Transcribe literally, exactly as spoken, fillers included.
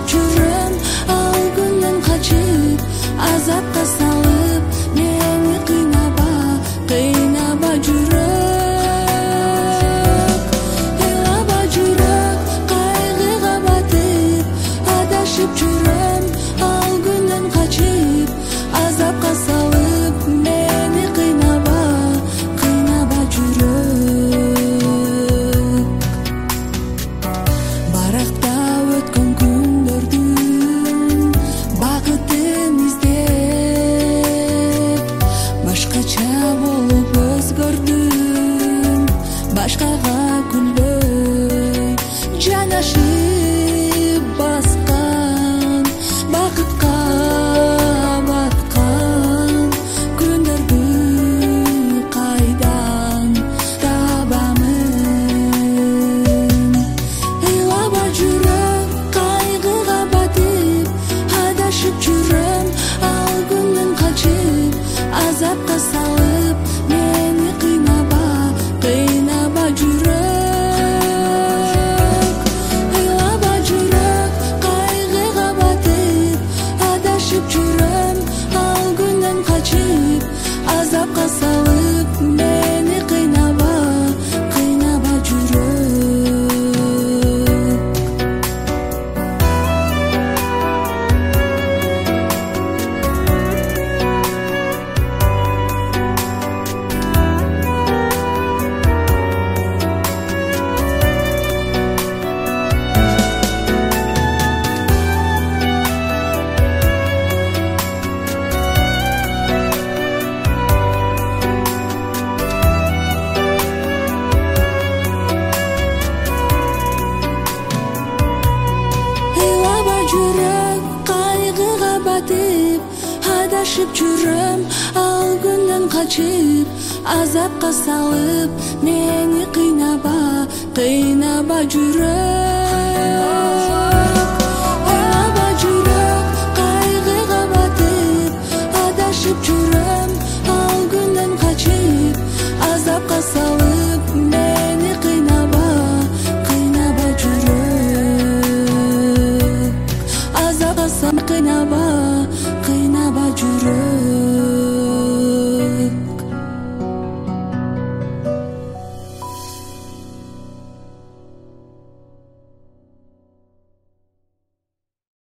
жүрөм ал күндөн качып азапка салып мени кыйнаба кыйнаба жүрөк ыйлаба жүрөк кайгыга батып адашып жүрөм ал күндөн качып азапка салып мени кыйнаба кыйнаба жүрөк баракта өткөн күндөрдүн бакытын издеп башкача болуп өзгөрдүм башкага күлбөй жанашып баскан бакытка баткан күндөрдү кайдан табамын ыйлаба жүрөм кайгыга батып адашып жүрөм ал күндөн качып азапка салып мени кыйнаба кыйнаба жүрөк ыйлаба жүрөк кайгыга батып адашып жүрөм ал күндөн качып азапка салып мени кыйнаба кыйнаба жүрөк ыйлаба жүрөк кайгыга батып адашып жүрөм ал күндөн качып азапка салып мени кыйнаба кыйнаба жүрөк